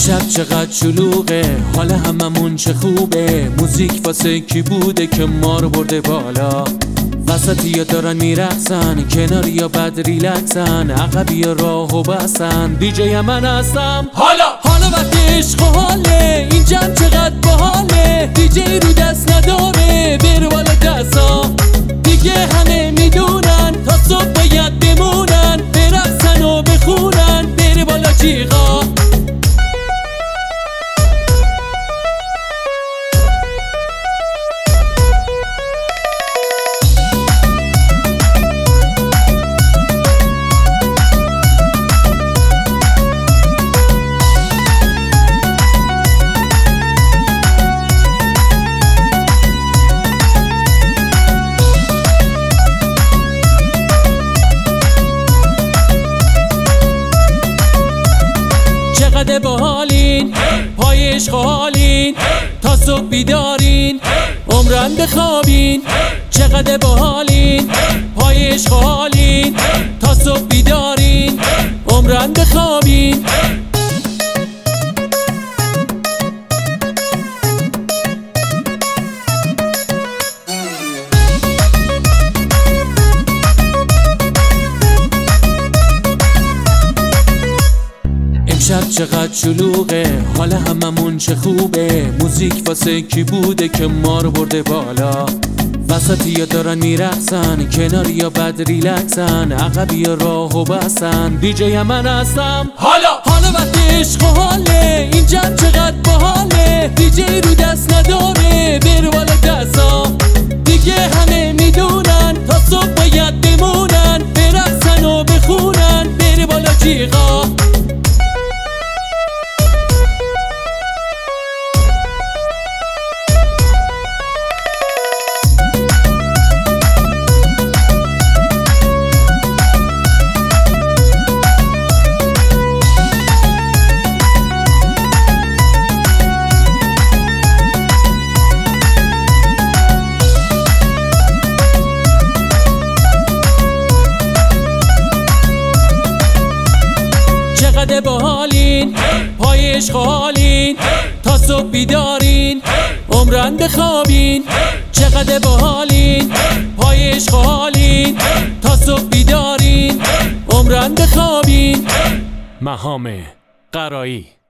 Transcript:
امشب چقدر شلوغه، حال هممون چه خوبه. موزیک واسه کی بوده که ما رو برده بالا؟ وسطی ها دارن میرقصن، کناری ها بد ریلکسن، عقبی ها راهو بستن. دیجی من هستم حالا وقت عشق و حاله، این جمع چقدر باحاله. دیجی رو دست نداره، بره بالا دستا. دیگه همه میدونن تا صبح باید بمونن، برقصن و بخونن، بره بالا جیغا. چقدر باحالین، پای عشق حالین، تا صبح بیدارین، عمرن بخوابین. چقدر باحالین، پای عشق حالین، تا صبح بیدارین، عمرن بخوابین. امشب چقدر شلوغه، حال هممون چه خوبه. موزیک واسه کی بوده که ما رو برده بالا؟ وسطی ها دارن میرقصن، کناری ها بد ریلکسن، عقبی ها راهو بستن. دیجی من هستم حالا وقت عشق و حاله، این جمع چقدر باحاله. دیجی رو دست نداره، بره بالا دستا. دیگه همه میدونن تا صبح باید بمونن، برقصن و بخونن، بره بالا جیغا. چقدر باحالین، پای عشق حالین، تا صبح بیدارین، عمرن بخوابین. چقدر باحالین، پای عشق حالین، تا صبح بیدارین، عمرن بخوابین. مهام قرایی.